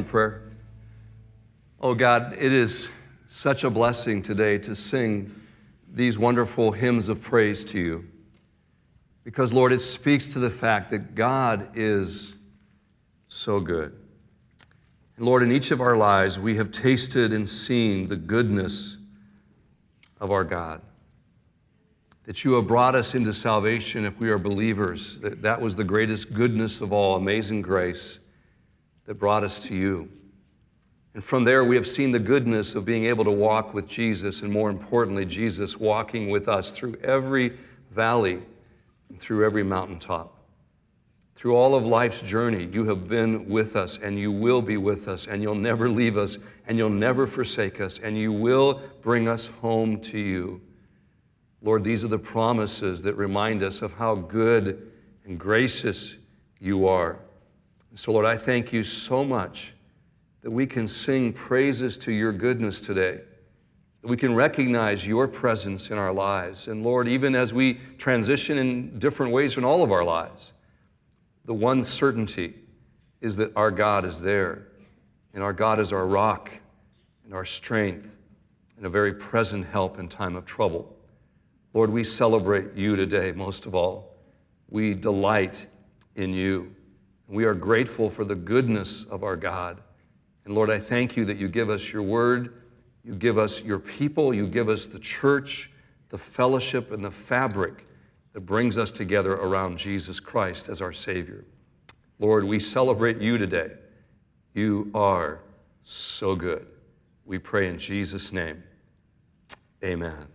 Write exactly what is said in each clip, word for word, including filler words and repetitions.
prayer? Oh God, it is such a blessing today to sing these wonderful hymns of praise to you. Because, Lord, it speaks to the fact that God is so good. And Lord, in each of our lives, we have tasted and seen the goodness of our God. That you have brought us into salvation if we are believers. That, that was the greatest goodness of all, amazing grace that brought us to you. And from there, we have seen the goodness of being able to walk with Jesus, and more importantly, Jesus walking with us through every valley and through every mountaintop. Through all of life's journey, you have been with us, and you will be with us, and you'll never leave us, and you'll never forsake us, and you will bring us home to you. Lord, these are the promises that remind us of how good and gracious you are. So, Lord, I thank you so much that we can sing praises to your goodness today, that we can recognize your presence in our lives. And Lord, even as we transition in different ways in all of our lives, the one certainty is that our God is there, and our God is our rock and our strength and a very present help in time of trouble. Lord, we celebrate you today most of all. We delight in you. We are grateful for the goodness of our God. And Lord, I thank you that you give us your word, you give us your people, you give us the church, the fellowship, and the fabric that brings us together around Jesus Christ as our Savior. Lord, we celebrate you today. You are so good. We pray in Jesus' name. Amen.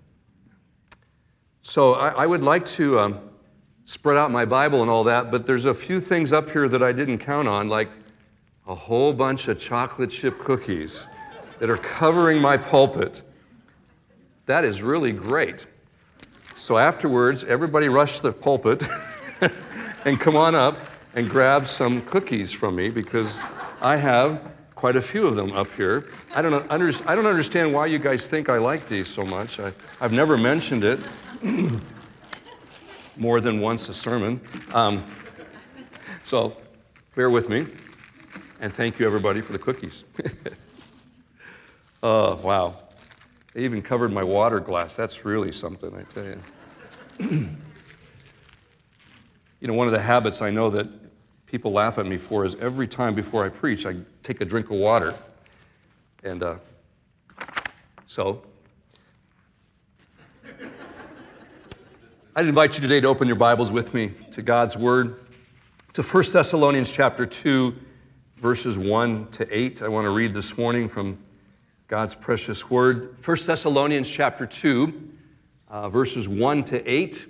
So I, I would like to um, spread out my Bible and all that, but there's a few things up here that I didn't count on, like a whole bunch of chocolate chip cookies that are covering my pulpit. That is really great. So afterwards, everybody rush the pulpit and come on up and grab some cookies from me, because I have quite a few of them up here. I don't, under, I don't understand why you guys think I like these so much. I, I've never mentioned it more than once a sermon. Um, so bear with me. And thank you, everybody, for the cookies. Oh, wow. They even covered my water glass. That's really something, I tell you. You know, one of the habits I know that people laugh at me for is every time before I preach, I take a drink of water. And uh, so I'd invite you today to open your Bibles with me to God's Word, to First Thessalonians chapter two, verses one to eight. I want to read this morning from God's precious Word. First Thessalonians chapter two, uh, verses one to eight.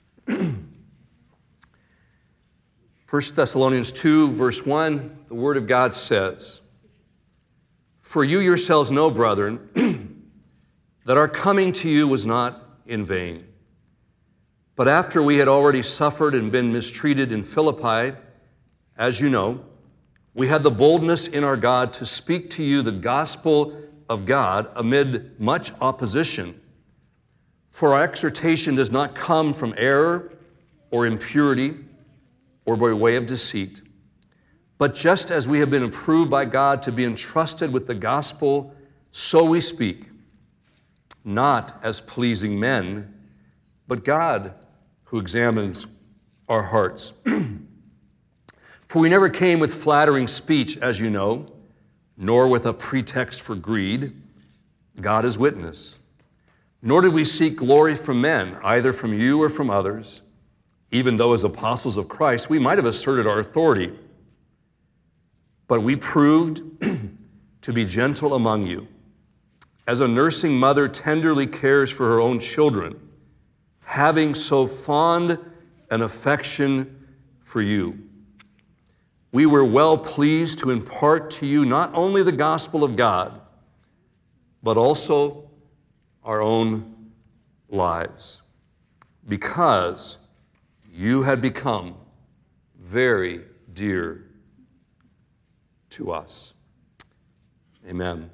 First Thessalonians two, verse one, the Word of God says, "For you yourselves know, brethren, that our coming to you was not in vain. But after we had already suffered and been mistreated in Philippi, as you know, we had the boldness in our God to speak to you the gospel of God amid much opposition. For our exhortation does not come from error or impurity or by way of deceit. But just as we have been approved by God to be entrusted with the gospel, so we speak, not as pleasing men, but God who examines our hearts. For we never came with flattering speech, as you know, nor with a pretext for greed. God is witness. Nor did we seek glory from men, either from you or from others, even though as apostles of Christ we might have asserted our authority. But we proved to be gentle among you, as a nursing mother tenderly cares for her own children, having so fond an affection for you. We were well pleased to impart to you not only the gospel of God, but also our own lives, because you had become very dear to us." Amen.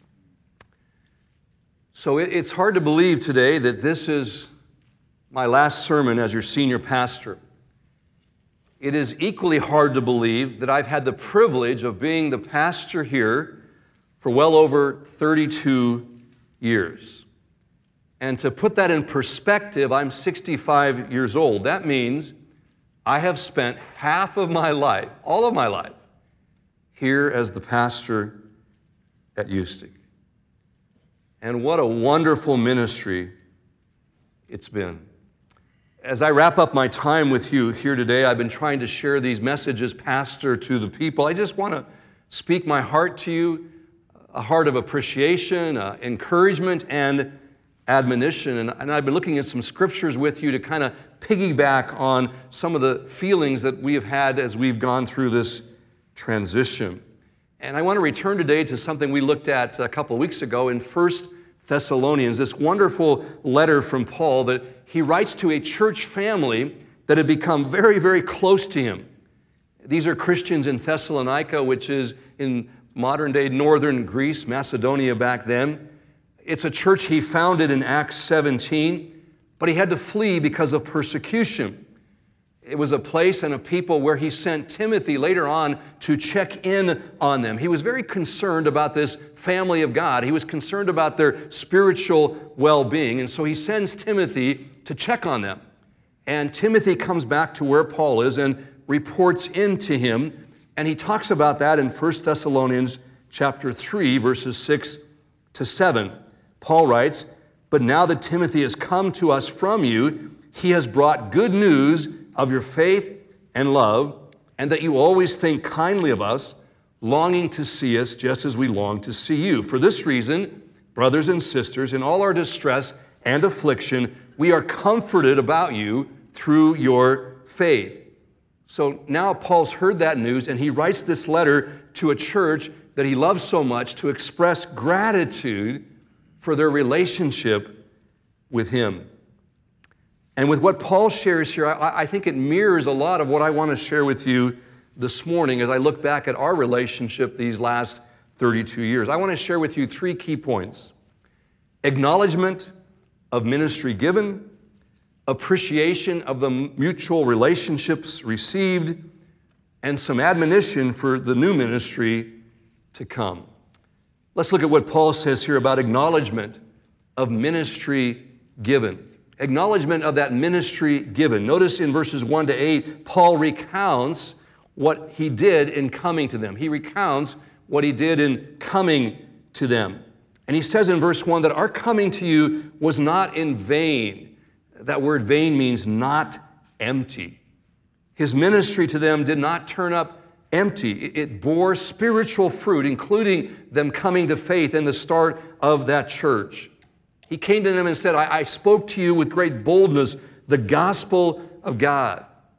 So it's hard to believe today that this is my last sermon as your senior pastor. It is equally hard to believe that I've had the privilege of being the pastor here for well over thirty-two years. And to put that in perspective, I'm sixty-five years old. That means I have spent half of my life, all of my life, here as the pastor at Ustick. And what a wonderful ministry it's been. As I wrap up my time with you here today, I've been trying to share these messages, pastor, to the people. I just want to speak my heart to you, a heart of appreciation, uh, encouragement, and admonition. And, and I've been looking at some scriptures with you to kind of piggyback on some of the feelings that we have had as we've gone through this transition. And I want to return today to something we looked at a couple of weeks ago in First Thessalonians, this wonderful letter from Paul that he writes to a church family that had become very, very close to him. These are Christians in Thessalonica, which is in modern-day northern Greece, Macedonia back then. It's a church he founded in Acts seventeen, but he had to flee because of persecution. It was a place and a people where he sent Timothy later on to check in on them. He was very concerned about this family of God. He was concerned about their spiritual well-being, and so he sends Timothy to check on them. And Timothy comes back to where Paul is and reports in to him, and he talks about that in First Thessalonians chapter three, verses six to seven. Paul writes, "But now that Timothy has come to us from you, he has brought good news of your faith and love, and that you always think kindly of us, longing to see us just as we long to see you. For this reason, brothers and sisters, in all our distress and affliction, we are comforted about you through your faith." So now Paul's heard that news, and he writes this letter to a church that he loves so much to express gratitude for their relationship with him. And with what Paul shares here, I, I think it mirrors a lot of what I want to share with you this morning as I look back at our relationship these last thirty-two years. I want to share with you three key points: acknowledgement of ministry given, appreciation of the mutual relationships received, and some admonition for the new ministry to come. Let's look at what Paul says here about acknowledgement of ministry given. Acknowledgement of that ministry given. Notice in verses one to eight, Paul recounts what he did in coming to them. He recounts what he did in coming to them. And he says in verse one that our coming to you was not in vain. That word vain means not empty. His ministry to them did not turn up empty. It bore spiritual fruit, including them coming to faith and the start of that church. He came to them and said, I, I spoke to you with great boldness the gospel of God.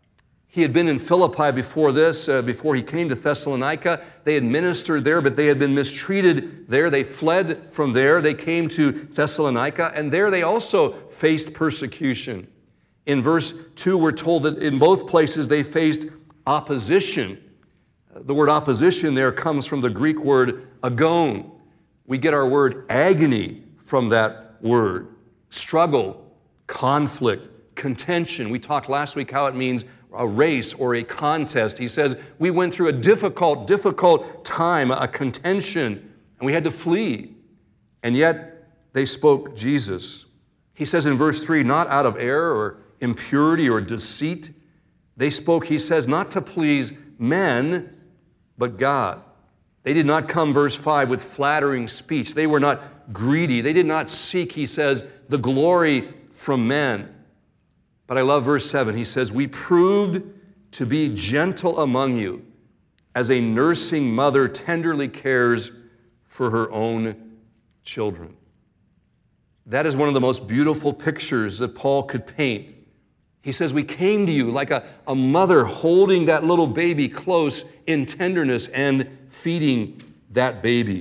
He had been in Philippi before this, uh, before he came to Thessalonica. They had ministered there, but they had been mistreated there. They fled from there. They came to Thessalonica, and there they also faced persecution. In verse two, we're told that in both places they faced opposition. The word opposition there comes from the Greek word agon. We get our word agony from that word. Struggle, conflict, contention. We talked last week how it means a race or a contest. He says, we went through a difficult, difficult time, a contention, and we had to flee. And yet they spoke Jesus. He says in verse three, not out of error or impurity or deceit. They spoke, he says, not to please men, but God. They did not come, verse five, with flattering speech. They were not greedy. They did not seek, he says, the glory from men. But I love verse seven. He says, we proved to be gentle among you as a nursing mother tenderly cares for her own children. That is one of the most beautiful pictures that Paul could paint. He says, we came to you like a, a mother holding that little baby close in tenderness and feeding that baby.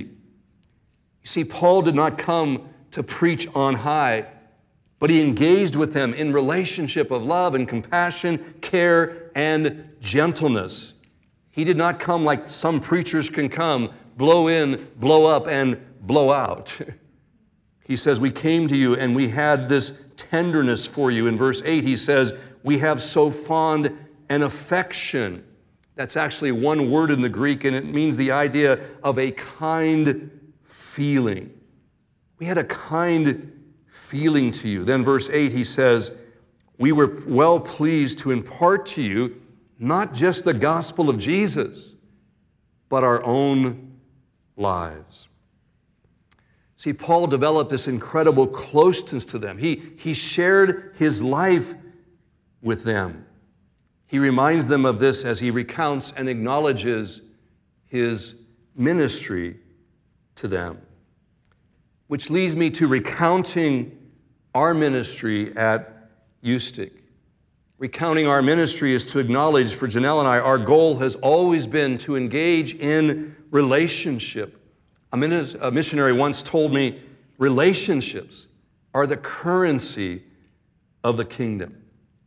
You see, Paul did not come to preach on high, but he engaged with them in relationship of love and compassion, care, and gentleness. He did not come like some preachers can come, blow in, blow up, and blow out. He says, we came to you and we had this tenderness for you. In verse eight, he says, we have so fond an affection. That's actually one word in the Greek, and it means the idea of a kind feeling. We had a kind feeling to you. Then verse eight, he says, we were well pleased to impart to you not just the gospel of Jesus, but our own lives. See, Paul developed this incredible closeness to them. He, he shared his life with them. He reminds them of this as he recounts and acknowledges his ministry to them. Which leads me to recounting our ministry at Eustic. Recounting our ministry is to acknowledge, for Janelle and I, our goal has always been to engage in relationship. A missionary once told me, relationships are the currency of the kingdom.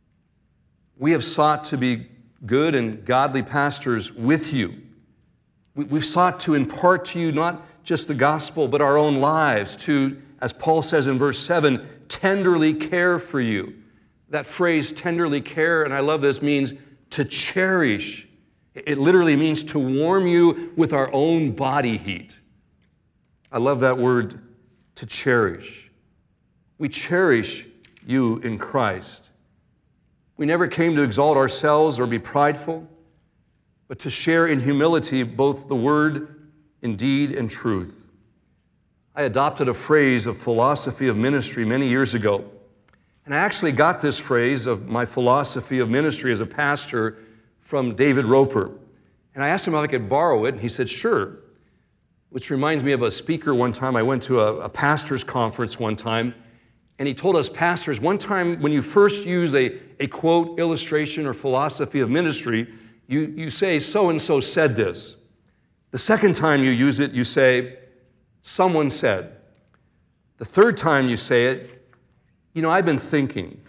We have sought to be good and godly pastors with you. We've sought to impart to you not just the gospel, but our own lives, to, as Paul says in verse seven, tenderly care for you. That phrase, tenderly care, and I love this, means to cherish. It literally means to warm you with our own body heat. I love that word, to cherish. We cherish you in Christ. We never came to exalt ourselves or be prideful, but to share in humility both the word in deed and truth. I adopted a phrase of philosophy of ministry many years ago. And I actually got this phrase of my philosophy of ministry as a pastor from David Roper. And I asked him if I could borrow it, and he said, sure. Which reminds me of a speaker one time. I went to a, a pastor's conference one time, and he told us pastors, one time when you first use a, a quote, illustration, or philosophy of ministry, you, you say, so-and-so said this. The second time you use it, you say, someone said. The third time you say it, you know, I've been thinking.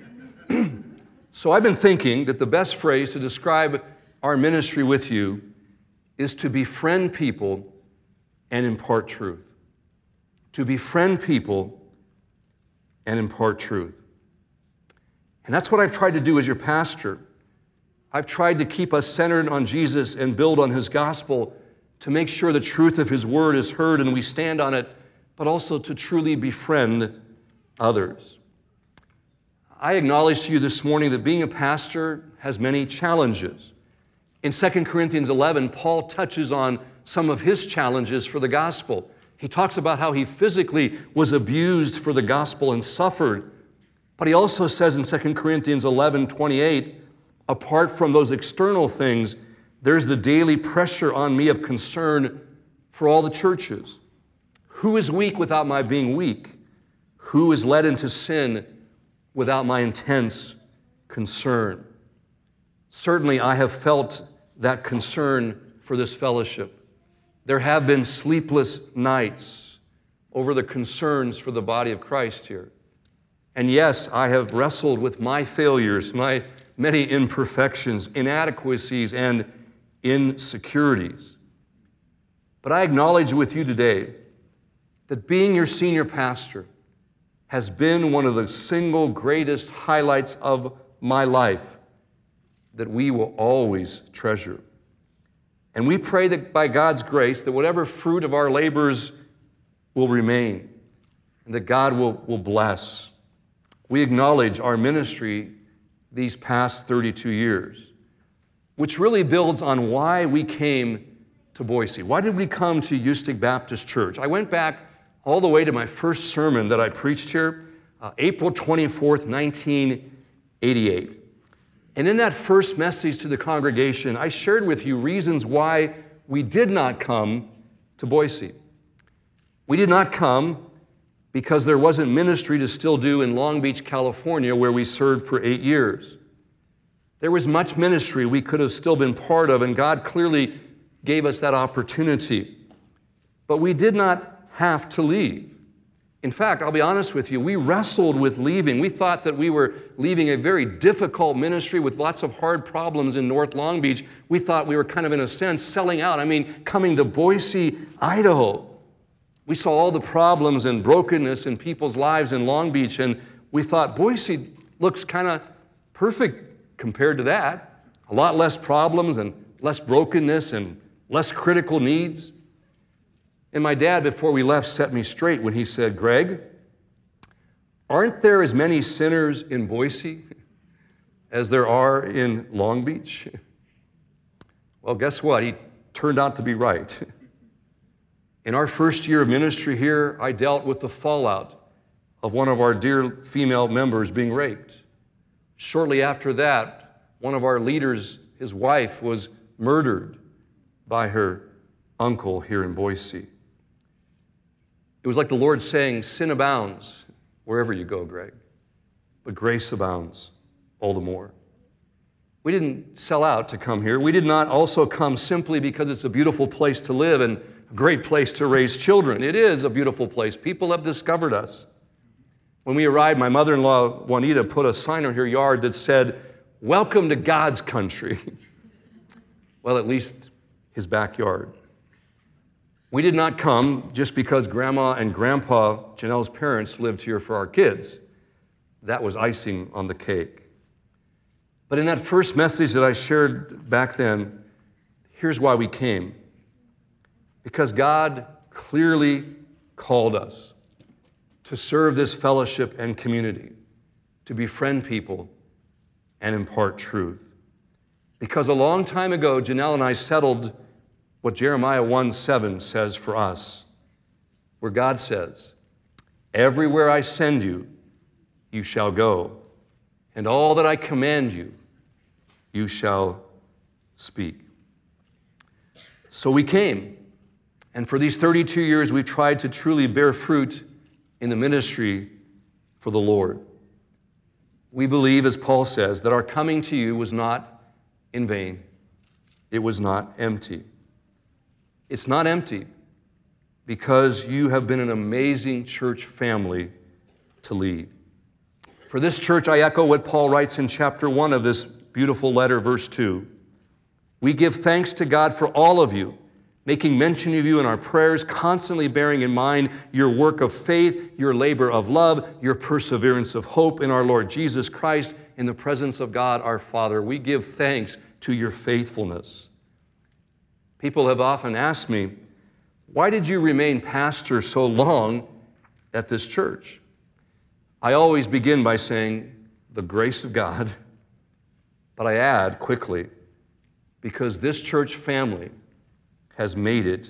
So I've been thinking that the best phrase to describe our ministry with you is to befriend people and impart truth. To befriend people and impart truth. And that's what I've tried to do as your pastor. I've tried to keep us centered on Jesus and build on his gospel, to make sure the truth of his word is heard and we stand on it, but also to truly befriend others. I acknowledge to you this morning that being a pastor has many challenges. In Second Corinthians eleven, Paul touches on some of his challenges for the gospel. He talks about how he physically was abused for the gospel and suffered. But he also says in Second Corinthians eleven twenty-eight, apart from those external things, there's the daily pressure on me of concern for all the churches. Who is weak without my being weak? Who is led into sin without my intense concern? Certainly, I have felt that concern for this fellowship. There have been sleepless nights over the concerns for the body of Christ here. And yes, I have wrestled with my failures, my many imperfections, inadequacies, and insecurities. But I acknowledge with you today that being your senior pastor has been one of the single greatest highlights of my life that we will always treasure. And we pray that by God's grace, that whatever fruit of our labors will remain, and that God will, will bless. We acknowledge our ministry these past thirty-two years, which really builds on why we came to Boise. Why did we come to Eustic Baptist Church? I went back all the way to my first sermon that I preached here, uh, April twenty-fourth, nineteen eighty-eight. And in that first message to the congregation, I shared with you reasons why we did not come to Boise. We did not come because there wasn't ministry to still do in Long Beach, California, where we served for eight years. There was much ministry we could have still been part of, and God clearly gave us that opportunity. But we did not have to leave. In fact, I'll be honest with you, we wrestled with leaving. We thought that we were leaving a very difficult ministry with lots of hard problems in North Long Beach. We thought we were kind of, in a sense, selling out. I mean, coming to Boise, Idaho. We saw all the problems and brokenness in people's lives in Long Beach, and we thought Boise looks kind of perfect compared to that. a lot less problems and less brokenness and less critical needs. And my dad, before we left, set me straight when he said, Greg, aren't there as many sinners in Boise as there are in Long Beach? Well, guess what? He turned out to be right. In our first year of ministry here, I dealt with the fallout of one of our dear female members being raped. Shortly after that, one of our leaders, his wife, was murdered by her uncle here in Boise. It was like the Lord saying, sin abounds wherever you go, Greg, but grace abounds all the more. We didn't sell out to come here. We did not also come simply because it's a beautiful place to live and a great place to raise children. It is a beautiful place. People have discovered us. When we arrived, my mother-in-law, Juanita, put a sign on her yard that said, welcome to God's country. Well, at least his backyard. We did not come just because Grandma and Grandpa, Janelle's parents, lived here for our kids. That was icing on the cake. But in that first message that I shared back then, here's why we came. Because God clearly called us to serve this fellowship and community, to befriend people and impart truth. Because a long time ago, Janelle and I settled what Jeremiah one seven says for us, where God says, everywhere I send you, you shall go, and all that I command you, you shall speak. So we came, and for these thirty-two years, we've tried to truly bear fruit in the ministry for the Lord. We believe, as Paul says, that our coming to you was not in vain. It was not empty. It's not empty because you have been an amazing church family to lead. For this church, I echo what Paul writes in chapter one of this beautiful letter, verse two. We give thanks to God for all of you, making mention of you in our prayers, constantly bearing in mind your work of faith, your labor of love, your perseverance of hope in our Lord Jesus Christ, in the presence of God our Father. We give thanks to your faithfulness. People have often asked me, why did you remain pastor so long at this church? I always begin by saying, the grace of God, but I add quickly, because this church family has made it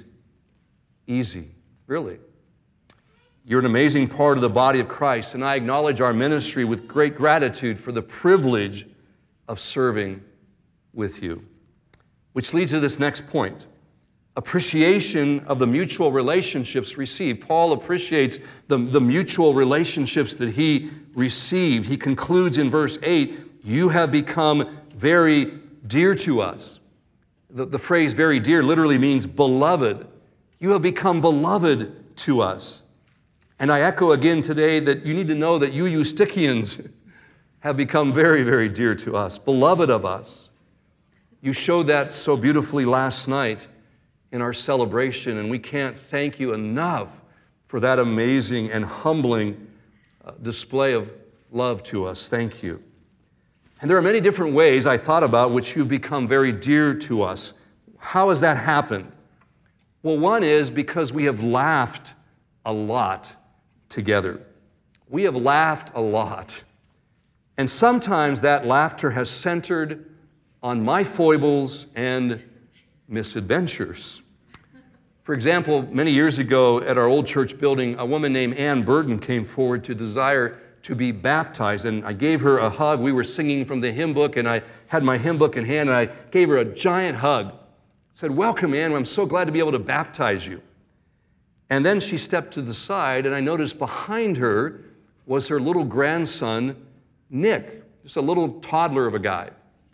easy, really. You're an amazing part of the body of Christ, and I acknowledge our ministry with great gratitude for the privilege of serving with you. Which leads to this next point, appreciation of the mutual relationships received. Paul appreciates the, the mutual relationships that he received. He concludes in verse eight, you have become very dear to us. The, the phrase very dear literally means beloved. You have become beloved to us. And I echo again today that you need to know that you Eustychians have become very, very dear to us, beloved of us. You showed that so beautifully last night in our celebration, and we can't thank you enough for that amazing and humbling uh, display of love to us. Thank you. And there are many different ways I thought about which you've become very dear to us. How has that happened? Well, one is because we have laughed a lot together. We have laughed a lot. And sometimes that laughter has centered on my foibles and misadventures. For example, many years ago at our old church building, a woman named Ann Burton came forward to desire to be baptized, and I gave her a hug. We were singing from the hymn book, and I had my hymn book in hand, and I gave her a giant hug. I said, welcome, Ann. I'm so glad to be able to baptize you. And then she stepped to the side, and I noticed behind her was her little grandson, Nick, just a little toddler of a guy.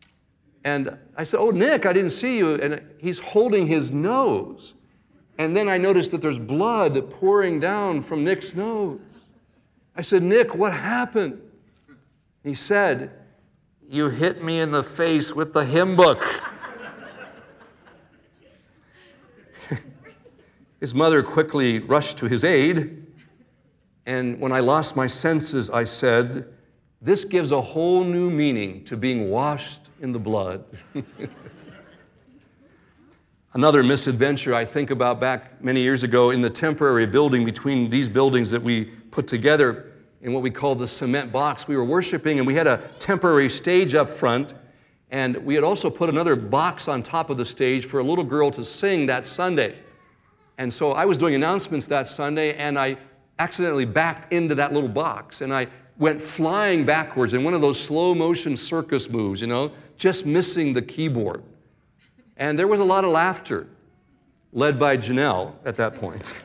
And I said, oh, Nick, I didn't see you. And he's holding his nose. And then I noticed that there's blood pouring down from Nick's nose. I said, Nick, what happened? He said, you hit me in the face with the hymn book. His mother quickly rushed to his aid. And when I lost my senses, I said, This gives a whole new meaning to being washed in the blood. Another misadventure I think about back many years ago in the temporary building between these buildings that we put together in what we call the cement box. We were worshiping and we had a temporary stage up front, and we had also put another box on top of the stage for a little girl to sing that Sunday. And so I was doing announcements that Sunday, and I accidentally backed into that little box, and I went flying backwards in one of those slow motion circus moves, you know, just missing the keyboard. And there was a lot of laughter, led by Janelle at that point.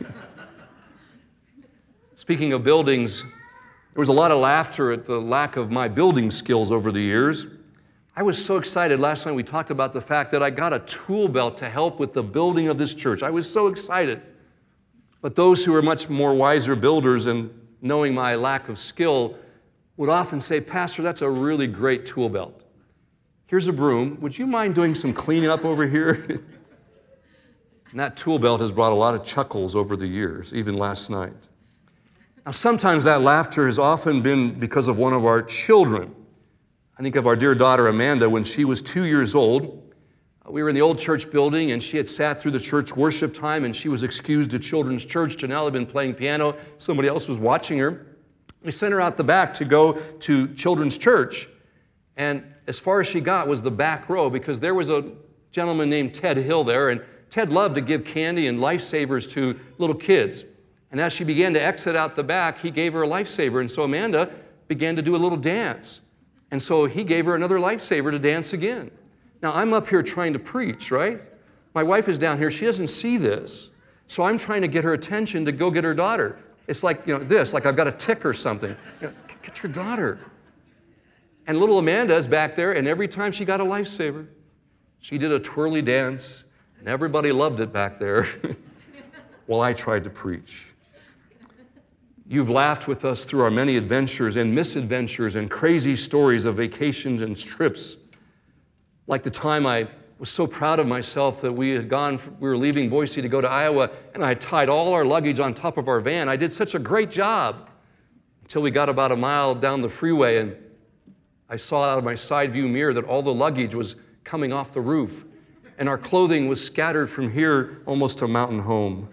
Speaking of buildings, there was a lot of laughter at the lack of my building skills over the years. I was so excited. Last night we talked about the fact that I got a tool belt to help with the building of this church. I was so excited. But those who are much more wiser builders and knowing my lack of skill would often say, Pastor, that's a really great tool belt. Here's a broom. Would you mind doing some cleaning up over here? And that tool belt has brought a lot of chuckles over the years, even last night. Now, sometimes that laughter has often been because of one of our children. I think of our dear daughter, Amanda, when she was two years old. We were in the old church building, and she had sat through the church worship time, and she was excused to children's church. Janelle had been playing piano. Somebody else was watching her. We sent her out the back to go to children's church, and as far as she got was the back row, because there was a gentleman named Ted Hill there, and Ted loved to give candy and lifesavers to little kids. And as she began to exit out the back, he gave her a lifesaver, and so Amanda began to do a little dance. And so he gave her another lifesaver to dance again. Now, I'm up here trying to preach, right? My wife is down here. She doesn't see this. So I'm trying to get her attention to go get her daughter. It's like, you know, this, like I've got a tick or something. You know, get your daughter. And little Amanda is back there, and every time she got a lifesaver, she did a twirly dance, and everybody loved it back there while I tried to preach. You've laughed with us through our many adventures and misadventures and crazy stories of vacations and trips. Like the time I was so proud of myself that we had gone, we were leaving Boise to go to Iowa, and I tied all our luggage on top of our van. I did such a great job until we got about a mile down the freeway, and I saw out of my side view mirror that all the luggage was coming off the roof, and our clothing was scattered from here almost to Mountain Home.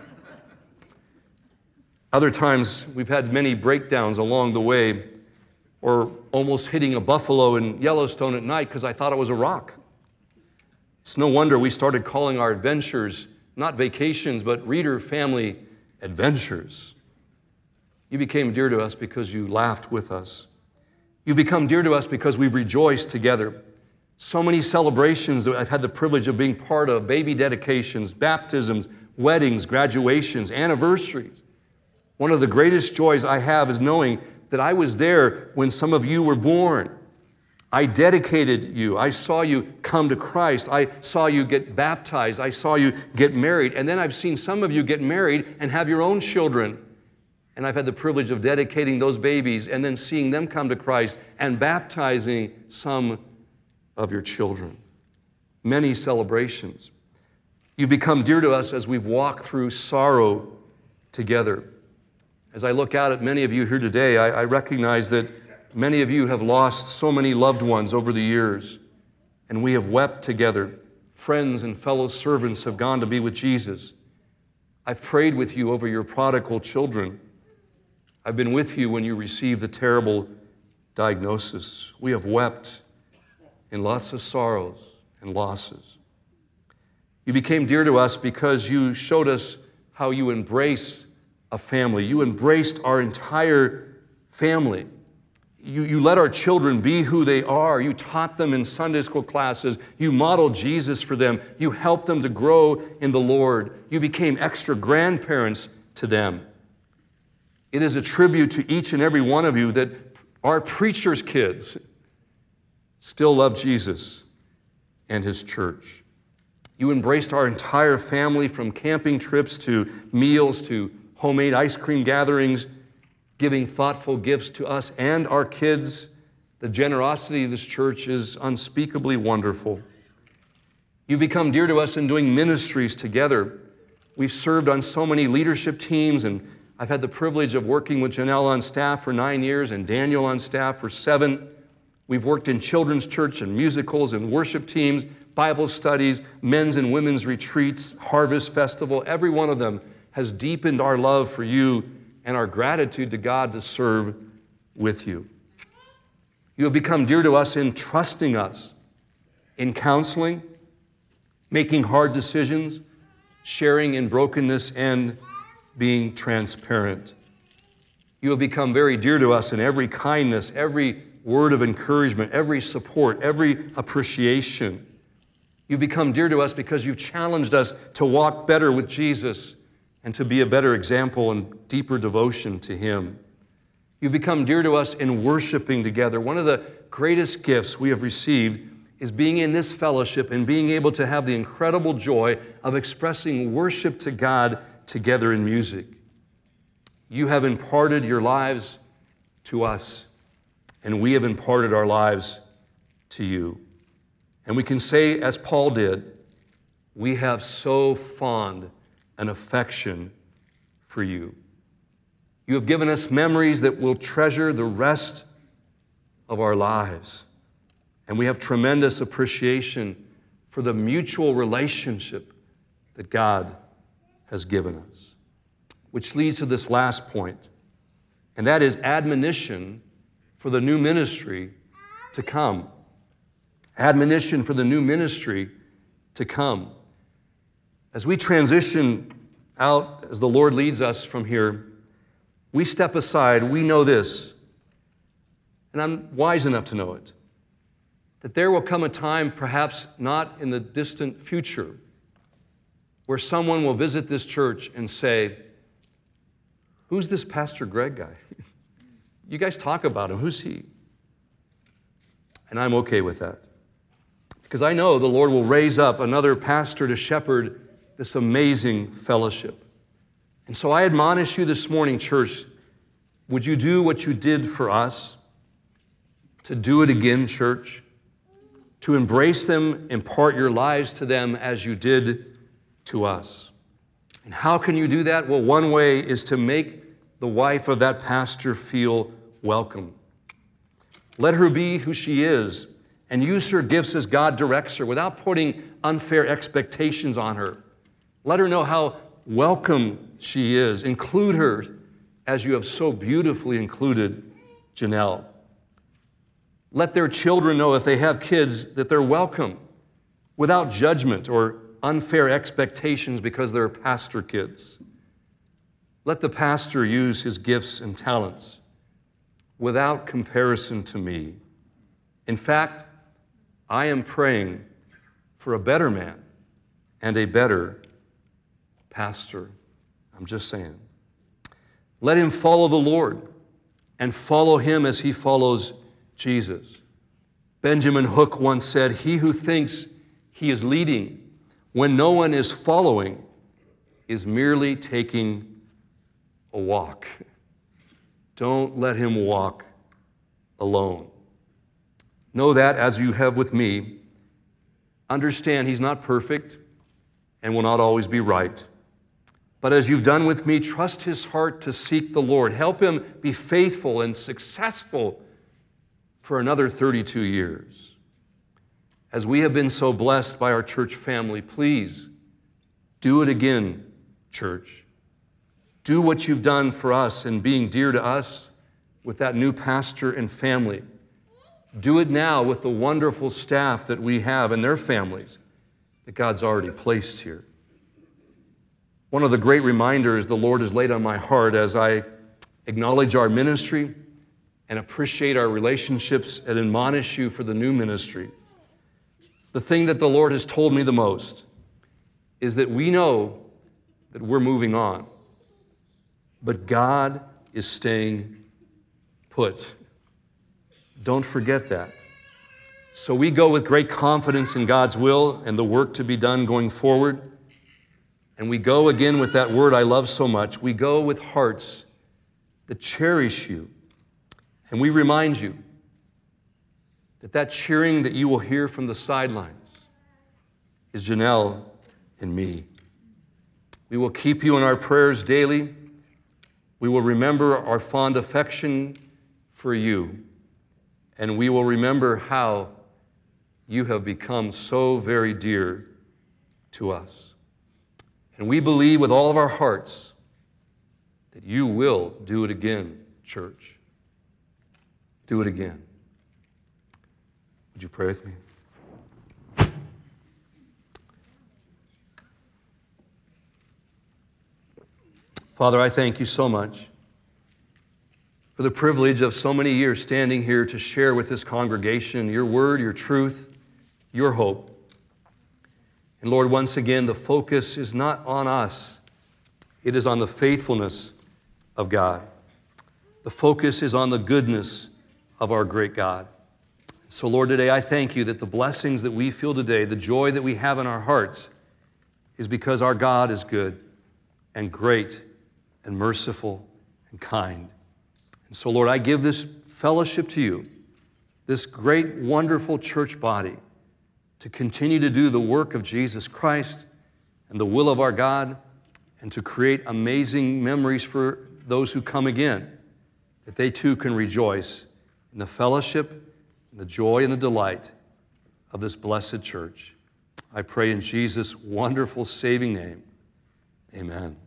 Other times, we've had many breakdowns along the way, or almost hitting a buffalo in Yellowstone at night because I thought it was a rock. It's no wonder we started calling our adventures not vacations, but Reader Family Adventures. You became dear to us because you laughed with us. You've become dear to us because we've rejoiced together. So many celebrations that I've had the privilege of being part of, baby dedications, baptisms, weddings, graduations, anniversaries. One of the greatest joys I have is knowing that I was there when some of you were born. I dedicated you. I saw you come to Christ. I saw you get baptized. I saw you get married. And then I've seen some of you get married and have your own children. And I've had the privilege of dedicating those babies and then seeing them come to Christ and baptizing some of your children. Many celebrations. You've become dear to us as we've walked through sorrow together. As I look out at many of you here today, I, I recognize that many of you have lost so many loved ones over the years, and we have wept together. Friends and fellow servants have gone to be with Jesus. I've prayed with you over your prodigal children. I've been with you when you received the terrible diagnosis. We have wept in lots of sorrows and losses. You became dear to us because you showed us how you embrace a family. You embraced our entire family. You, you let our children be who they are. You taught them in Sunday school classes. You modeled Jesus for them. You helped them to grow in the Lord. You became extra grandparents to them. It is a tribute to each and every one of you that our preacher's kids still love Jesus and his church. You embraced our entire family, from camping trips to meals to homemade ice cream gatherings, giving thoughtful gifts to us and our kids. The generosity of this church is unspeakably wonderful. You've become dear to us in doing ministries together. We've served on so many leadership teams and I've had the privilege of working with Janelle on staff for nine years and Daniel on staff for seven. We've worked in children's church and musicals and worship teams, Bible studies, men's and women's retreats, Harvest Festival. Every one of them has deepened our love for you and our gratitude to God to serve with you. You have become dear to us in trusting us, in counseling, making hard decisions, sharing in brokenness, and being transparent. You have become very dear to us in every kindness, every word of encouragement, every support, every appreciation. You've become dear to us because you've challenged us to walk better with Jesus and to be a better example and deeper devotion to Him. You've become dear to us in worshiping together. One of the greatest gifts we have received is being in this fellowship and being able to have the incredible joy of expressing worship to God together in music. You have imparted your lives to us, and we have imparted our lives to you. And we can say, as Paul did, we have so fond an affection for you. You have given us memories that we'll treasure the rest of our lives. And we have tremendous appreciation for the mutual relationship that God has given us. Which leads to this last point, and that is admonition for the new ministry to come. Admonition for the new ministry to come. As we transition out, as the Lord leads us from here, we step aside, we know this, and I'm wise enough to know it, that there will come a time, perhaps not in the distant future, where someone will visit this church and say, "Who's this Pastor Greg guy? You guys talk about him. Who's he?" And I'm okay with that, because I know the Lord will raise up another pastor to shepherd this amazing fellowship. And so I admonish you this morning, church, would you do what you did for us? To do it again, church? To embrace them, impart your lives to them as you did to us. And how can you do that? Well, one way is to make the wife of that pastor feel welcome. Let her be who she is and use her gifts as God directs her without putting unfair expectations on her. Let her know how welcome she is. Include her as you have so beautifully included Janelle. Let their children know, if they have kids, that they're welcome without judgment or unfair expectations because they're pastor kids. Let the pastor use his gifts and talents without comparison to me. In fact, I am praying for a better man and a better pastor. I'm just saying. Let him follow the Lord and follow him as he follows Jesus. Benjamin Hook once said, "He who thinks he is leading when no one is following is merely taking a walk." Don't let him walk alone. Know that, as you have with me. Understand he's not perfect and will not always be right. But as you've done with me, trust his heart to seek the Lord. Help him be faithful and successful for another thirty-two years. As we have been so blessed by our church family, please do it again, church. Do what you've done for us in being dear to us with that new pastor and family. Do it now with the wonderful staff that we have and their families that God's already placed here. One of the great reminders the Lord has laid on my heart as I acknowledge our ministry and appreciate our relationships and admonish you for the new ministry. The thing that the Lord has told me the most is that we know that we're moving on, but God is staying put. Don't forget that. So we go with great confidence in God's will and the work to be done going forward. And we go again with that word I love so much. We go with hearts that cherish you. And we remind you that that cheering that you will hear from the sidelines is Janelle and me. We will keep you in our prayers daily. We will remember our fond affection for you, and we will remember how you have become so very dear to us. And we believe with all of our hearts that you will do it again, church. Do it again. Would you pray with me? Father, I thank you so much for the privilege of so many years standing here to share with this congregation your word, your truth, your hope. And Lord, once again, the focus is not on us. It is on the faithfulness of God. The focus is on the goodness of our great God. So Lord, today I thank you that the blessings that we feel today, the joy that we have in our hearts, is because our God is good and great and merciful and kind. And so, Lord, I give this fellowship to you, this great, wonderful church body, to continue to do the work of Jesus Christ and the will of our God, and to create amazing memories for those who come again, that they too can rejoice in the fellowship and the joy and the delight of this blessed church. I pray in Jesus' wonderful saving name, amen.